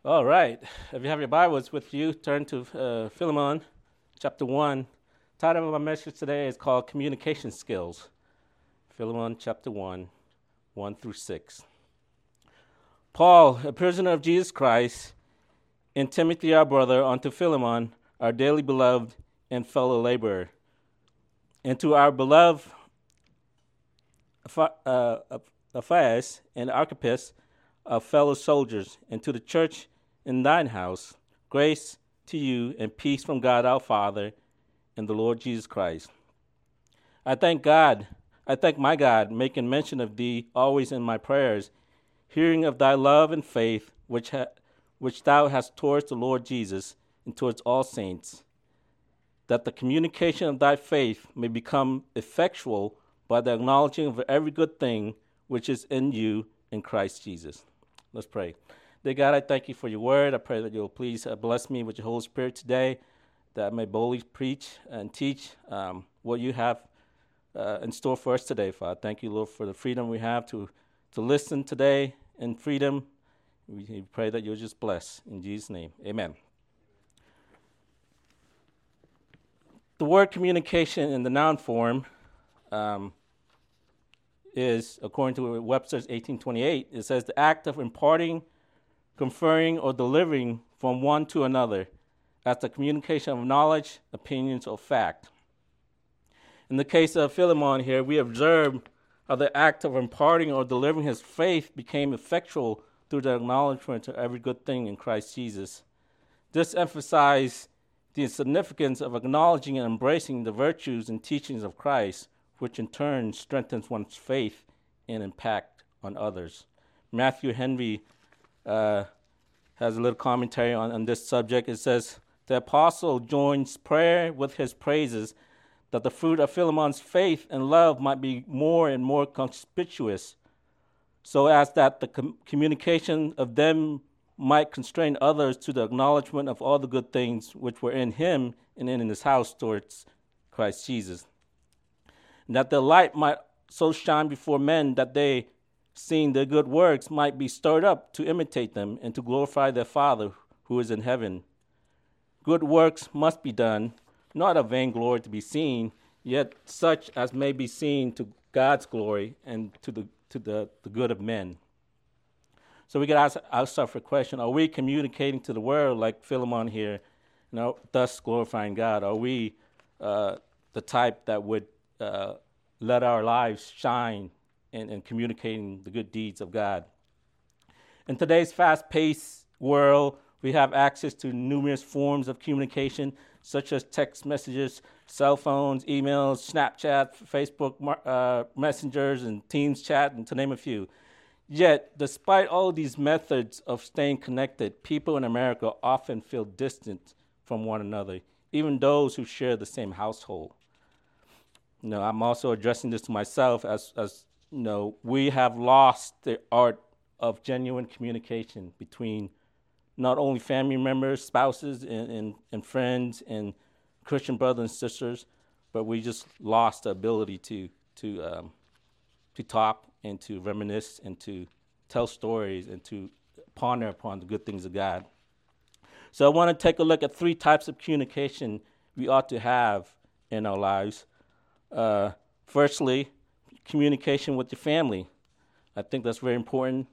All right. If you have your Bibles with you, turn to Philemon chapter 1. Title of my message today is called Communication Skills. Philemon chapter 1, 1 through 6. Paul, a prisoner of Jesus Christ, and Timothy, our brother, unto Philemon, our dearly beloved and fellow laborer, and to our beloved Apphaius and Archippus, our fellow soldiers, and to the church in thine house, grace to you and peace from God our Father and the Lord Jesus Christ. I thank my God, making mention of thee always in my prayers, hearing of thy love and faith which thou hast towards the Lord Jesus and towards all saints, that the communication of thy faith may become effectual by the acknowledging of every good thing which is in you in Christ Jesus. Let's pray. Dear God, I thank you for your word. I pray that you'll please bless me with your Holy Spirit today, that I may boldly preach and teach what you have in store for us today, Father. Thank you, Lord, for the freedom we have to listen today in freedom. We pray that you'll just bless. In Jesus' name, amen. The word communication in the noun form is, according to Webster's 1828, it says the act of imparting, conferring, or delivering from one to another as the communication of knowledge, opinions, or fact. In the case of Philemon here, we observe how the act of imparting or delivering his faith became effectual through the acknowledgement of every good thing in Christ Jesus. This emphasized the significance of acknowledging and embracing the virtues and teachings of Christ, which in turn strengthens one's faith and impact on others. Matthew Henry has a little commentary on this subject. It says, the apostle joins prayer with his praises that the fruit of Philemon's faith and love might be more and more conspicuous, so as that the communication of them might constrain others to the acknowledgement of all the good things which were in him and in his house towards Christ Jesus. And that their light might so shine before men that they, seeing their good works, might be stirred up to imitate them and to glorify their Father who is in heaven. Good works must be done, not of vain glory to be seen, yet such as may be seen to God's glory and to the good of men. So we can ask ourselves a question: are we communicating to the world like Philemon here, thus glorifying God? Are we the type that would let our lives shine in communicating the good deeds of God? In today's fast-paced world, we have access to numerous forms of communication, such as text messages, cell phones, emails, Snapchat, Facebook messengers, and Teams chat, and to name a few. Yet, despite all these methods of staying connected, people in America often feel distant from one another, even those who share the same household. I'm also addressing this to myself as we have lost the art of genuine communication between not only family members, spouses, and friends, and Christian brothers and sisters, but we just lost the ability to talk and to reminisce and to tell stories and to ponder upon the good things of God. So I want to take a look at 3 types of communication we ought to have in our lives. Firstly, communication with your family. I think that's very important.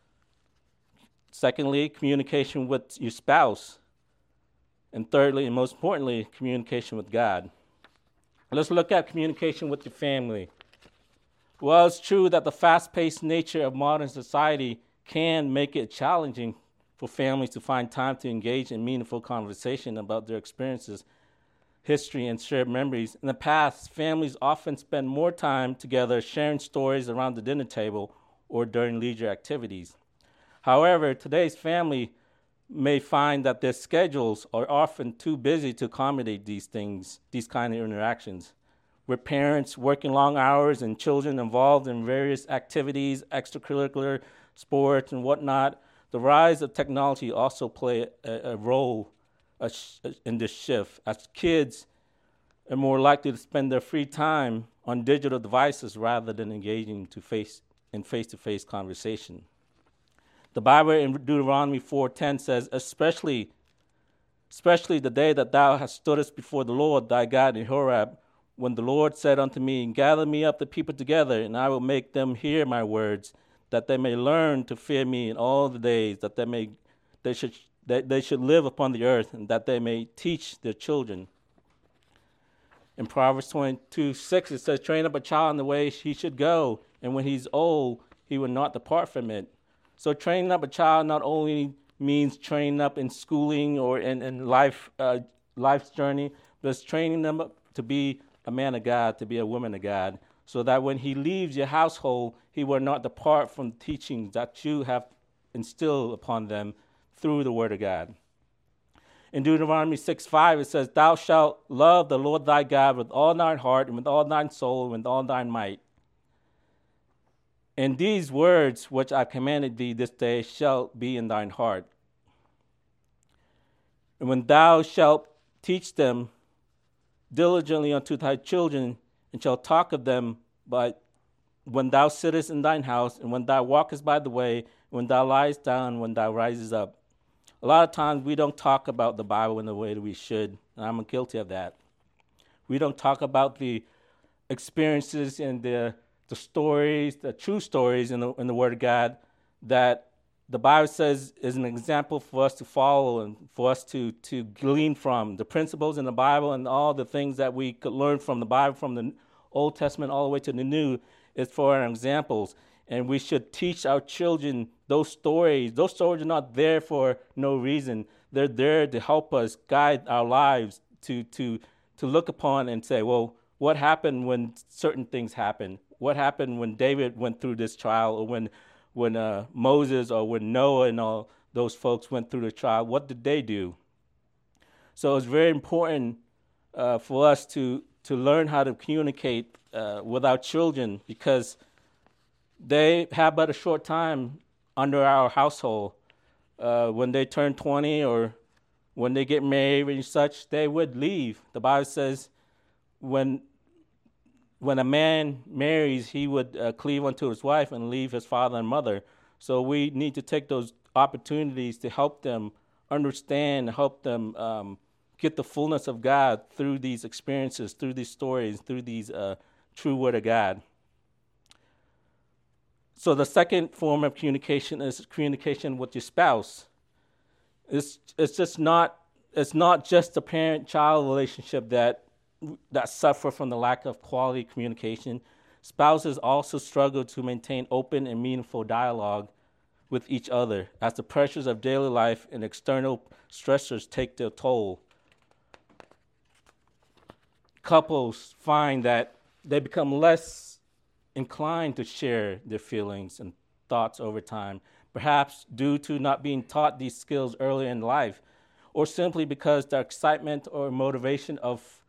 Secondly, communication with your spouse. And thirdly, and most importantly, communication with God. Let's look at communication with your family. Well, it's true that the fast-paced nature of modern society can make it challenging for families to find time to engage in meaningful conversation about their experiences, history, and shared memories. In the past, families often spend more time together sharing stories around the dinner table or during leisure activities. However, today's family may find that their schedules are often too busy to accommodate these kind of interactions. With parents working long hours and children involved in various activities, extracurricular, sports, and whatnot, the rise of technology also play a role in this shift, as kids are more likely to spend their free time on digital devices rather than engaging in face-to-face conversation. The Bible in Deuteronomy 4:10 says, especially the day that thou hast stoodest before the Lord thy God in Horeb, when the Lord said unto me, gather me up the people together, and I will make them hear my words, that they may learn to fear me in all the days, that they should live upon the earth, and that they may teach their children. In Proverbs 22:6, it says, train up a child in the way he should go, and when he's old, he will not depart from it. So training up a child not only means training up in schooling or in life's journey, but it's training them up to be a man of God, to be a woman of God, so that when he leaves your household, he will not depart from the teachings that you have instilled upon them through the word of God. In Deuteronomy 6:5, it says, thou shalt love the Lord thy God with all thine heart and with all thine soul and with all thine might. And these words which I commanded thee this day shall be in thine heart. And when thou shalt teach them diligently unto thy children, and shalt talk of them when thou sittest in thine house, and when thou walkest by the way, when thou liest down, when thou risest up. A lot of times we don't talk about the Bible in the way that we should, and I'm guilty of that. We don't talk about the experiences and the stories, the true stories in the Word of God that the Bible says is an example for us to follow and for us to glean from. The principles in the Bible and all the things that we could learn from the Bible, from the Old Testament all the way to the New, is for our examples. And we should teach our children those stories. Those stories are not there for no reason. They're there to help us guide our lives, to look upon and say, well, what happened when certain things happened? What happened when David went through this trial, or when Moses or when Noah and all those folks went through the trial? What did they do? So it's very important for us to learn how to communicate with our children, because they have but a short time under our household. When they turn 20 or when they get married and such, they would leave. The Bible says when a man marries, he would cleave unto his wife and leave his father and mother. So we need to take those opportunities to help them understand, help them get the fullness of God through these experiences, through these stories, through these true word of God. So the second form of communication is communication with your spouse. It's not just a parent-child relationship that suffer from the lack of quality communication. Spouses also struggle to maintain open and meaningful dialogue with each other as the pressures of daily life and external stressors take their toll. Couples find that they become less inclined to share their feelings and thoughts over time, perhaps due to not being taught these skills early in life, or simply because the excitement or motivation of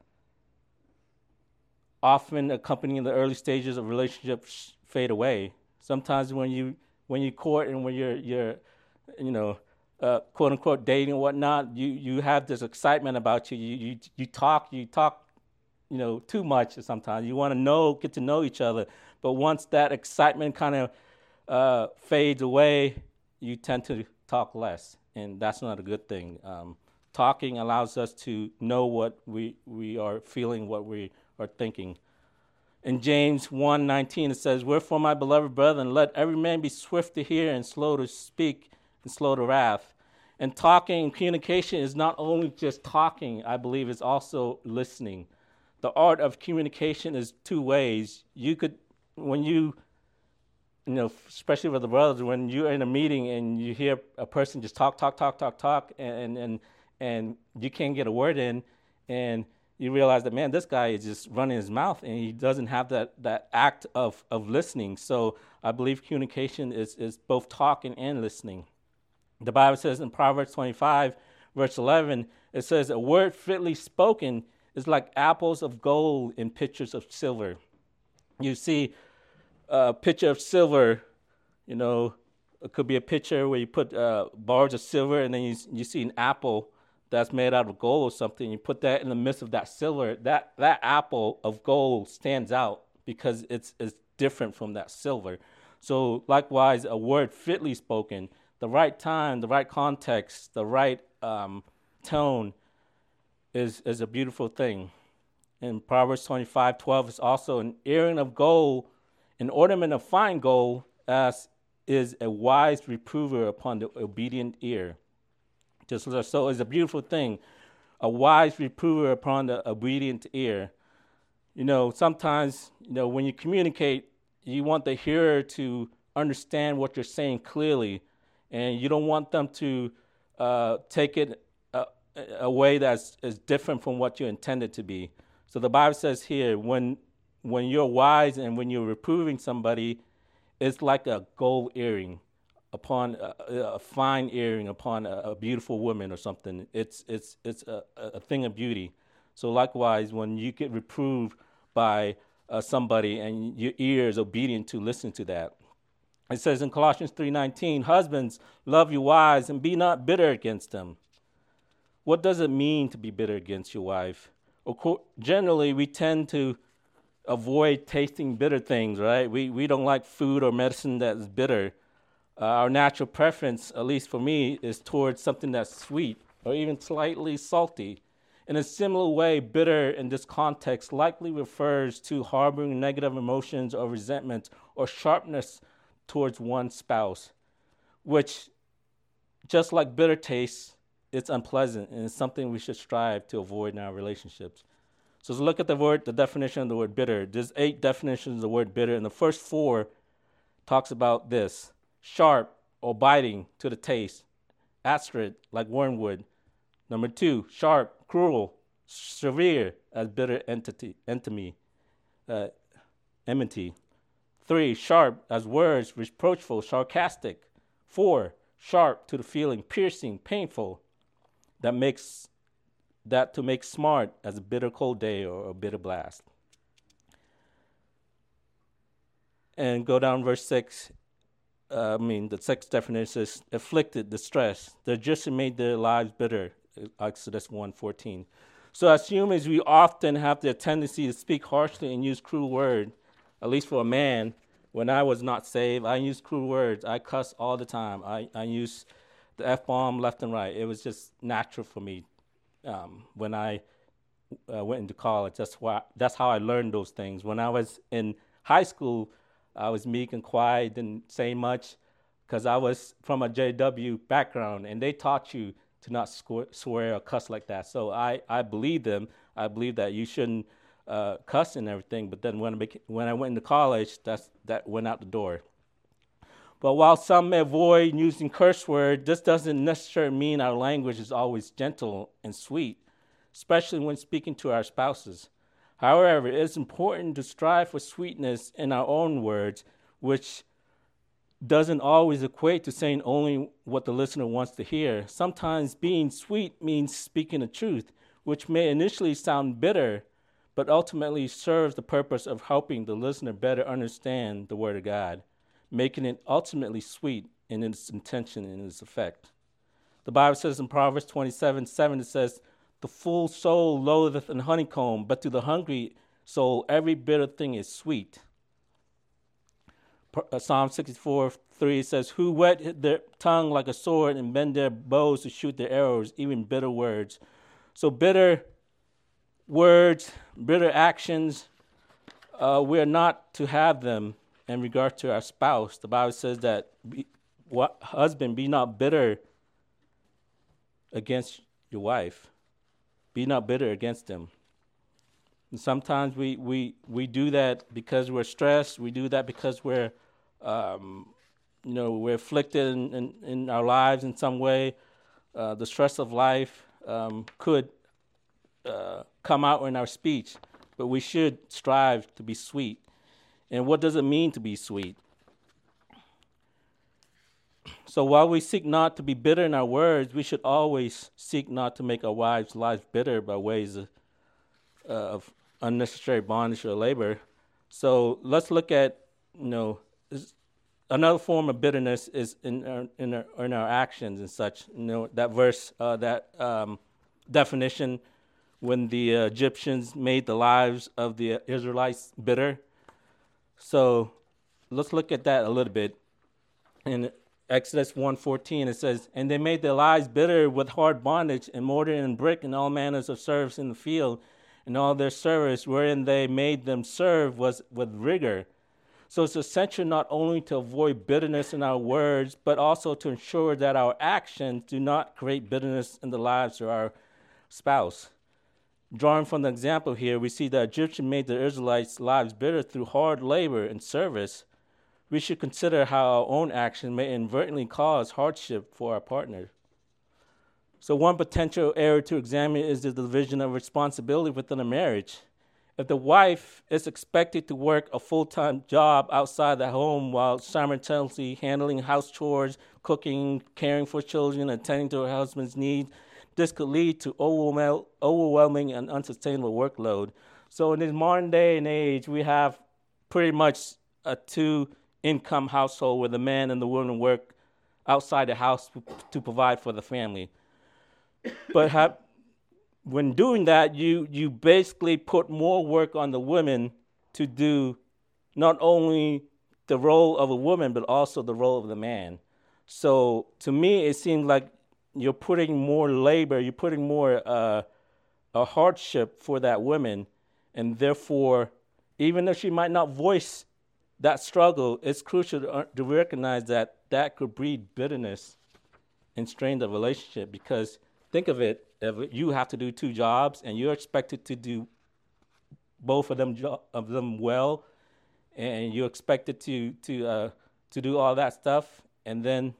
often accompanying the early stages of relationships fade away. Sometimes when you court and when you're quote unquote dating and whatnot, you have this excitement about you. You talk too much sometimes. You want to get to know each other. But once that excitement kind of fades away, you tend to talk less, and that's not a good thing. Talking allows us to know what we are feeling, what we are thinking. In James 1:19, it says, wherefore, my beloved brethren, let every man be swift to hear and slow to speak and slow to wrath. And talking and communication is not only just talking, I believe it's also listening. The art of communication is two ways. You could, when especially with the brothers, when you're in a meeting and you hear a person just talk, and you can't get a word in, and you realize that, man, this guy is just running his mouth, and he doesn't have that act of listening. So I believe communication is both talking and listening. The Bible says in Proverbs 25, verse 11, it says, a word fitly spoken is like apples of gold in pitchers of silver. You see a pitcher of silver, it could be a pitcher where you put bars of silver, and then you see an apple that's made out of gold or something. You put that in the midst of that silver, that apple of gold stands out because it's different from that silver. So likewise, a word fitly spoken, the right time, the right context, the right tone is a beautiful thing. In Proverbs 25:12, it's also an earring of gold, an ornament of fine gold, as is a wise reprover upon the obedient ear. Just so it's a beautiful thing, a wise reprover upon the obedient ear. Sometimes, when you communicate, you want the hearer to understand what you're saying clearly, and you don't want them to take it a way that's is different from what you intended to be. So the Bible says here, when you're wise and when you're reproving somebody, it's like a gold earring upon a fine earring upon a beautiful woman or something. It's a thing of beauty. So likewise, when you get reproved by somebody and your ear is obedient to listen to that. It says in Colossians 3:19, husbands, love your wives and be not bitter against them. What does it mean to be bitter against your wife? Generally, we tend to avoid tasting bitter things, right? We don't like food or medicine that is bitter. Our natural preference, at least for me, is towards something that's sweet or even slightly salty. In a similar way, bitter in this context likely refers to harboring negative emotions or resentment or sharpness towards one's spouse, which, just like bitter taste, it's unpleasant and it's something we should strive to avoid in our relationships. So let's look at the definition of the word bitter. There's 8 definitions of the word bitter, and the first 4 talks about this: sharp or biting to the taste, acrid like wormwood. Number 2, sharp, cruel, severe as bitter enmity. 3, sharp as words, reproachful, sarcastic. 4, sharp to the feeling, piercing, painful, that to make smart as a bitter cold day or a bitter blast. And go down verse 6. The 6th definition is afflicted, distressed. The Egyptians made their lives bitter, Exodus 1:14. So as humans, we often have the tendency to speak harshly and use cruel words, at least for a man. When I was not saved, I used cruel words. I cussed all the time. I used the F-bomb left and right. It was just natural for me. When I went into college, that's how I learned those things. When I was in high school, I was meek and quiet, didn't say much, because I was from a JW background, and they taught you to not swear or cuss like that. So I believed them. I believed that you shouldn't cuss and everything. But then when I went into college, that went out the door. But while some may avoid using curse words, this doesn't necessarily mean our language is always gentle and sweet, especially when speaking to our spouses. However, it is important to strive for sweetness in our own words, which doesn't always equate to saying only what the listener wants to hear. Sometimes being sweet means speaking the truth, which may initially sound bitter, but ultimately serves the purpose of helping the listener better understand the Word of God, making it ultimately sweet in its intention and its effect. The Bible says in Proverbs 27:7, it says, the full soul loatheth an honeycomb, but to the hungry soul every bitter thing is sweet. Psalm 64:3 says, who whet their tongue like a sword and bend their bows to shoot their arrows, even bitter words. So bitter words, bitter actions, we are not to have them in regard to our spouse. The Bible says that husband, be not bitter against your wife. Be not bitter against them. And sometimes we do that because we're stressed. We do that because we're we're afflicted in our lives in some way. The stress of life could come out in our speech, but we should strive to be sweet. And what does it mean to be sweet? So while we seek not to be bitter in our words, we should always seek not to make our wives' lives bitter by ways of unnecessary bondage or labor. So let's look at, another form of bitterness is in our actions and such. That verse, definition, when the Egyptians made the lives of the Israelites bitter. So let's look at that a little bit. In Exodus 1:14, it says, "And they made their lives bitter with hard bondage, and mortar and brick, and all manners of service in the field, and all their service wherein they made them serve was with rigor." So it's essential not only to avoid bitterness in our words, but also to ensure that our actions do not create bitterness in the lives of our spouse. Drawing from the example here, we see the Egyptian made the Israelites' lives bitter through hard labor and service. We should consider how our own action may inadvertently cause hardship for our partner. So one potential area to examine is the division of responsibility within a marriage. If the wife is expected to work a full-time job outside the home while simultaneously handling house chores, cooking, caring for children, attending to her husband's needs, this could lead to overwhelming and unsustainable workload. So in this modern day and age, we have pretty much a two-income household where the man and the woman work outside the house to provide for the family. But when doing that, you basically put more work on the women to do not only the role of a woman, but also the role of the man. So to me, it seems like you're putting more labor, you're putting more a hardship for that woman, and therefore, even though she might not voice that struggle, it's crucial to recognize that that could breed bitterness and strain the relationship. Because think of it, if you have to do two jobs and you're expected to do both of them well, and you're expected to do all that stuff, and then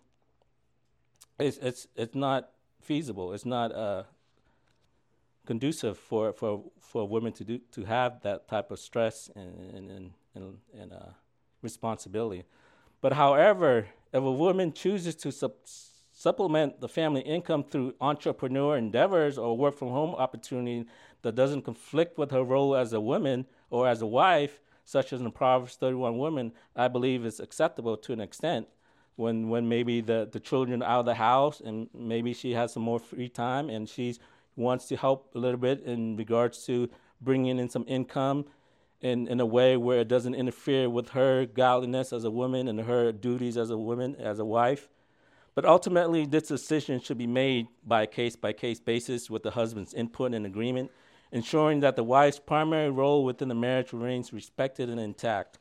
it's not feasible. It's not conducive for women to have that type of stress and responsibility. But however, if a woman chooses to supplement the family income through entrepreneur endeavors or work from home opportunity that doesn't conflict with her role as a woman or as a wife, such as in the Proverbs 31 woman, I believe is acceptable to an extent. When maybe the children are out of the house and maybe she has some more free time and she wants to help a little bit in regards to bringing in some income in a way where it doesn't interfere with her godliness as a woman and her duties as a woman, as a wife. But ultimately, this decision should be made by a case-by-case basis with the husband's input and agreement, ensuring that the wife's primary role within the marriage remains respected and intact.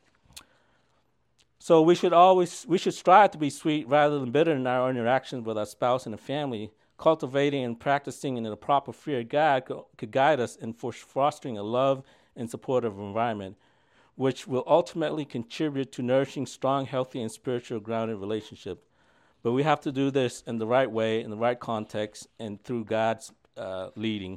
So we should strive to be sweet rather than bitter in our interactions with our spouse and the family. Cultivating and practicing in a proper fear of God could guide us in fostering a love and supportive environment, which will ultimately contribute to nourishing strong, healthy, and spiritual grounded relationships. But we have to do this in the right way, in the right context, and through God's leading.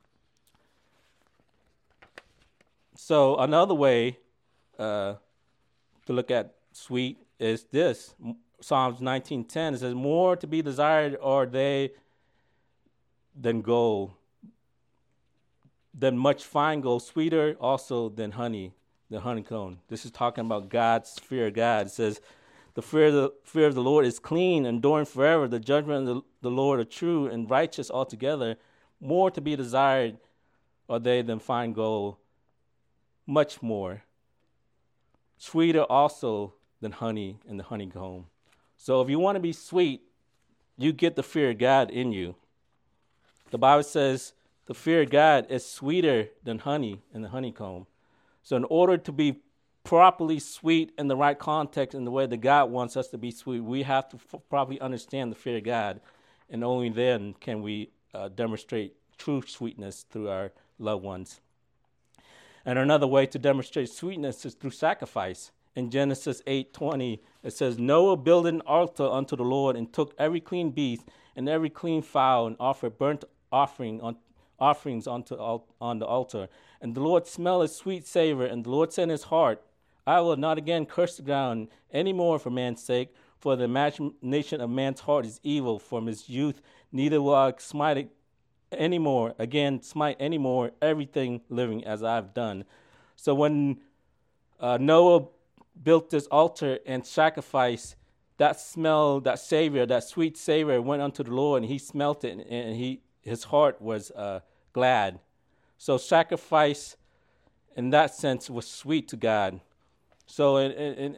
So another way to look at sweet is this. Psalms 19:10, it says, "More to be desired are they than gold, than much fine gold, sweeter also than honey, the honeycomb." This is talking about God's fear of God. It says, the fear of the Lord is clean, enduring forever. The judgment of the Lord are true and righteous altogether. More to be desired are they than fine gold, much more. Sweeter also than honey and the honeycomb. So if you want to be sweet, you get the fear of God in you. The Bible says the fear of God is sweeter than honey and the honeycomb. So in order to be properly sweet in the right context in the way that God wants us to be sweet, we have to properly understand the fear of God, and only then can we demonstrate true sweetness through our loved ones. And another way to demonstrate sweetness is through sacrifice. In Genesis 8:20, it says, "Noah built an altar unto the Lord and took every clean beast and every clean fowl and offered burnt offerings on the altar. And the Lord smelled a sweet savor, and the Lord said in his heart, I will not again curse the ground any more for man's sake, for the imagination of man's heart is evil from his youth, neither will I smite any more everything living as I've done." So when Noah built this altar and sacrificed, that smell, that savor, that sweet savor went unto the Lord, and he smelt it, and his heart was glad. So sacrifice, in that sense, was sweet to God. So in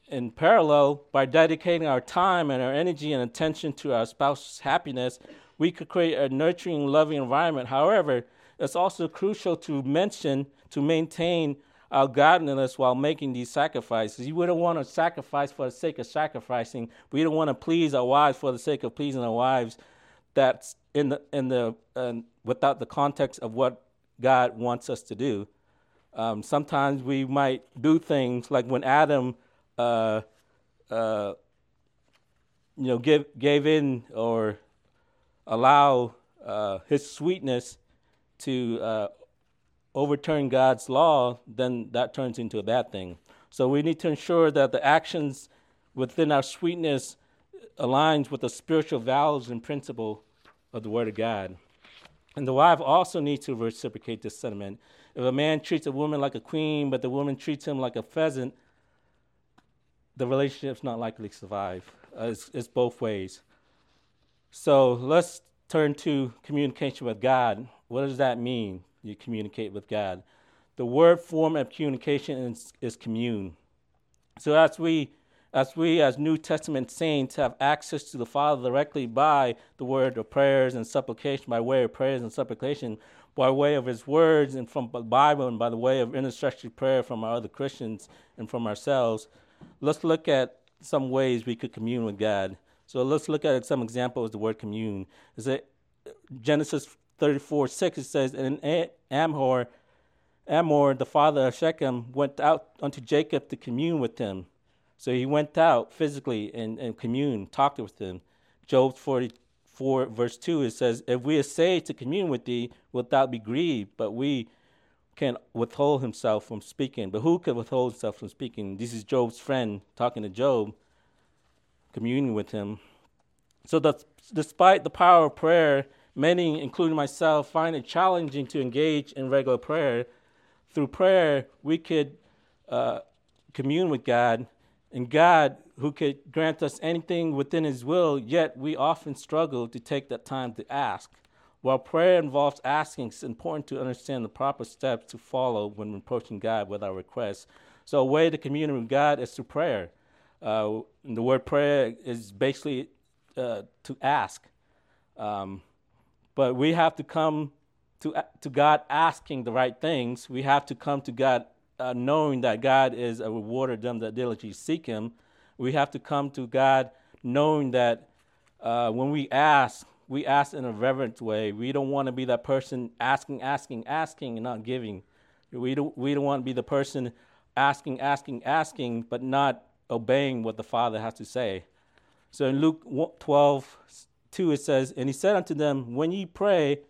in parallel, by dedicating our time and our energy and attention to our spouse's happiness, we could create a nurturing, loving environment. However, it's also crucial to maintain our godliness while making these sacrifices. You wouldn't want to sacrifice for the sake of sacrificing. We don't want to please our wives for the sake of pleasing our wives. That's without the context of what God wants us to do. Sometimes we might do things like when Adam, gave in or allow his sweetness to overturn God's law, then that turns into a bad thing. So we need to ensure that the actions within our sweetness aligns with the spiritual values and principle of the Word of God. And the wife also needs to reciprocate this sentiment. If a man treats a woman like a queen, but the woman treats him like a pheasant, the relationship's not likely to survive. It's both ways. So let's turn to communication with God. What does that mean? You communicate with God. The word form of communication is commune. So as New Testament saints have access to the Father directly by the word of prayers and supplication, by way of prayers and supplication, by way of His words and from the Bible, and by the way of intercessory prayer from our other Christians and from ourselves, let's look at some ways we could commune with God. So let's look at some examples of the word commune. Is it Genesis 34:6? It says, "And Hamor, the father of Shechem, went out unto Jacob to commune with him." So he went out physically and communed, talked with him. Job 44 verse 2, it says, "If we essay to commune with thee, wilt thou be grieved? But we can withhold himself from speaking." But who could withhold himself from speaking? This is Job's friend talking to Job, communing with him. So that despite the power of prayer, many, including myself, find it challenging to engage in regular prayer. Through prayer, we could commune with God, and God, who could grant us anything within His will, yet we often struggle to take that time to ask. While prayer involves asking, it's important to understand the proper steps to follow when approaching God with our requests. So a way to commune with God is through prayer. The word prayer is basically to ask. But we have to come to God asking the right things. We have to come to God knowing that God is a rewarder of them that diligently seek Him. We have to come to God knowing that when we ask in a reverent way. We don't want to be that person asking, and not giving. We don't want to be the person asking, but not obeying what the Father has to say. So in Luke 12:2 it says, "And He said unto them, When ye pray,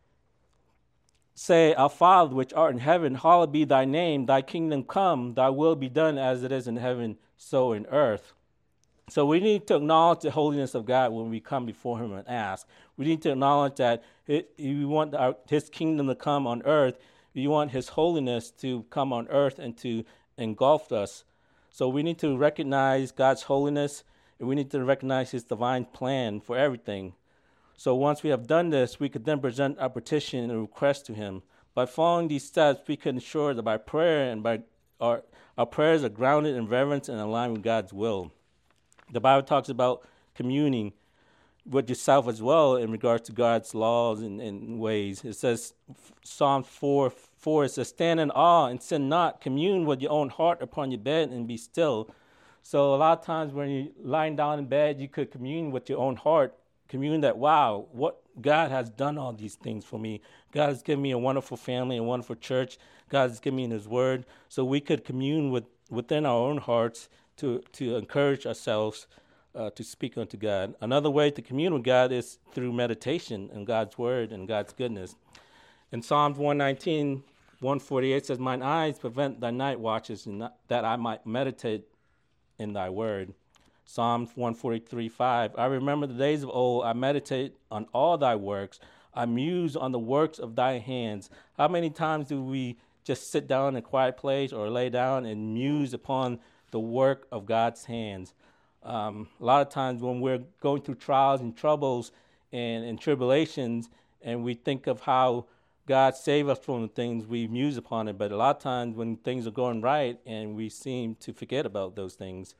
say, Our Father which art in heaven, hallowed be thy name, thy kingdom come, thy will be done as it is in heaven, so in earth." So we need to acknowledge the holiness of God when we come before Him and ask. We need to acknowledge that we want His kingdom to come on earth. We want His holiness to come on earth and to engulf us. So we need to recognize God's holiness, and we need to recognize His divine plan for everything. So once we have done this, we could then present our petition and request to Him. By following these steps, we can ensure that by prayer and by our prayers are grounded in reverence and aligned with God's will. The Bible talks about communing with yourself as well in regards to God's laws and ways. It says, Psalm 4:4, it says, "Stand in awe and sin not. Commune with your own heart upon your bed and be still." So a lot of times when you're lying down in bed, you could commune with your own heart. Commune that, wow, what God has done all these things for me. God has given me a wonderful family, a wonderful church. God has given me in His Word. So we could commune within our own hearts to encourage ourselves to speak unto God. Another way to commune with God is through meditation in God's Word and God's goodness. In Psalms 119, 148 says, "Mine eyes prevent thy night watches, and that I might meditate in thy word." Psalms 143:5, "I remember the days of old. I meditate on all thy works. I muse on the works of thy hands." How many times do we just sit down in a quiet place or lay down and muse upon the work of God's hands? A lot of times when we're going through trials and troubles and tribulations, and we think of how God saved us from the things, we muse upon it. But a lot of times when things are going right and we seem to forget about those things.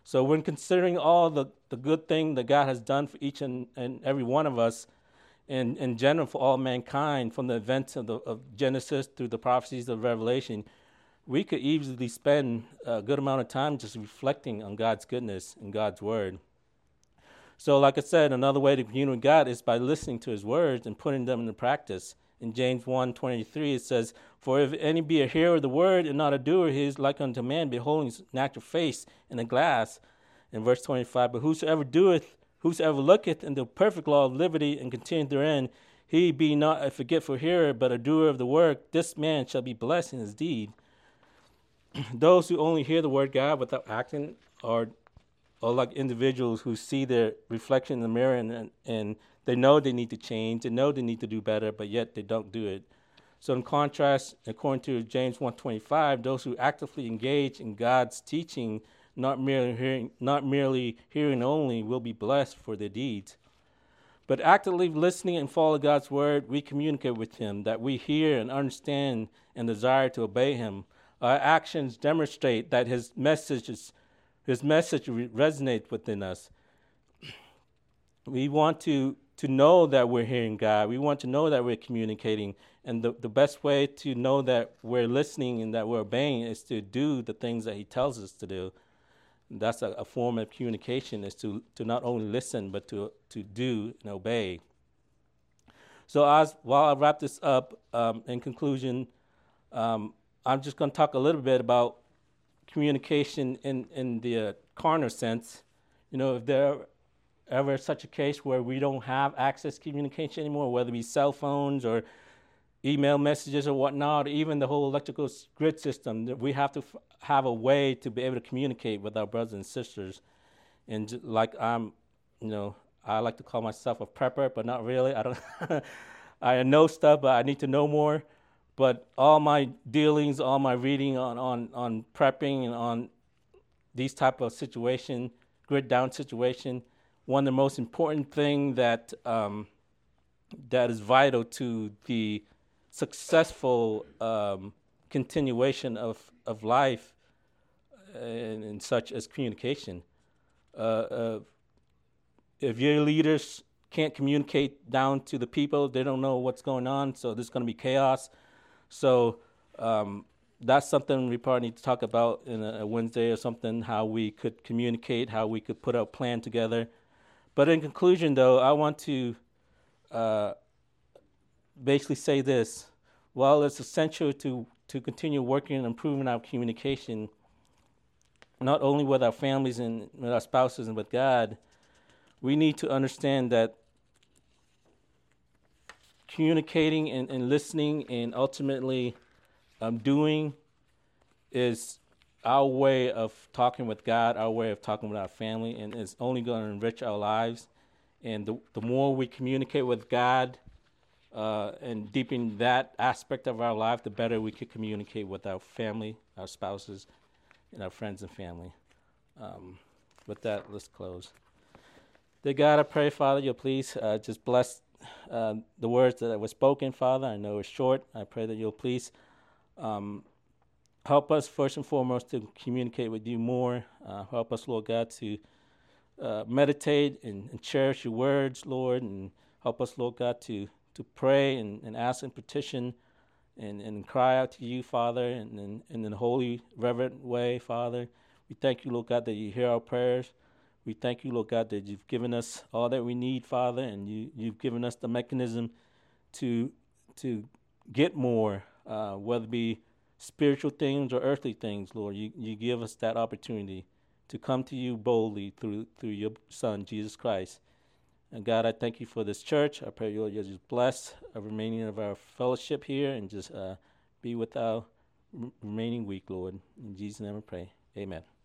So when considering all the good thing that God has done for each and every one of us, and in general for all mankind, from the events of Genesis through the prophecies of Revelation, we could easily spend a good amount of time just reflecting on God's goodness and God's word. So like I said, another way to commune with God is by listening to his words and putting them into practice. In James 1:23 it says, "For if any be a hearer of the word and not a doer, he is like unto a man beholding his natural face in a glass." In verse 25, "But whosoever looketh into the perfect law of liberty and continueth therein, he be not a forgetful hearer, but a doer of the work, this man shall be blessed in his deed." Those who only hear the word God without acting are like individuals who see their reflection in the mirror and they know they need to change, they know they need to do better, but yet they don't do it. So in contrast, according to James 1:25, those who actively engage in God's teaching, not merely hearing only, will be blessed for their deeds. But actively listening and follow God's word, we communicate with him, that we hear and understand and desire to obey him. Our actions demonstrate that his message resonates within us. We want to know that we're hearing God. We want to know that we're communicating. And the best way to know that we're listening and that we're obeying is to do the things that he tells us to do. That's a form of communication, is to not only listen, but to do and obey. So while I wrap this up, in conclusion, I'm just going to talk a little bit about communication in the carnal sense. If there ever such a case where we don't have access to communication anymore, whether it be cell phones or email messages or whatnot, or even the whole electrical grid system, we have to have a way to be able to communicate with our brothers and sisters. And like I like to call myself a prepper, but not really. I don't. I know stuff, but I need to know more. But all my dealings, all my reading on prepping and on these type of situation, grid down situation, one of the most important thing that is vital to the successful continuation of life and such as communication. If your leaders can't communicate down to the people, they don't know what's going on, so there's going to be chaos. So that's something we probably need to talk about in a Wednesday or something, how we could communicate, how we could put our plan together. But in conclusion, though, I want to basically say this. While it's essential to continue working and improving our communication, not only with our families and with our spouses and with God, we need to understand that communicating and listening and ultimately doing is our way of talking with God, our way of talking with our family, and it's only going to enrich our lives. And the more we communicate with God and deepen that aspect of our life, the better we can communicate with our family, our spouses, and our friends and family. With that, let's close. Dear God, I pray, Father, you'll please just bless the words that were spoken, Father. I know it's short. I pray that you'll please help us first and foremost to communicate with you more. Help us, Lord God, to meditate and cherish your words, Lord, and help us, Lord God, to pray and ask and petition and cry out to you, Father, and in a holy, reverent way, Father. We thank you, Lord God, that you hear our prayers. We thank you, Lord God, that you've given us all that we need, Father, and you've given us the mechanism to get more, whether it be spiritual things or earthly things, Lord. You give us that opportunity to come to you boldly through your Son, Jesus Christ. And God, I thank you for this church. I pray you'll just bless the remaining of our fellowship here and just be with our remaining week, Lord. In Jesus' name I pray. Amen.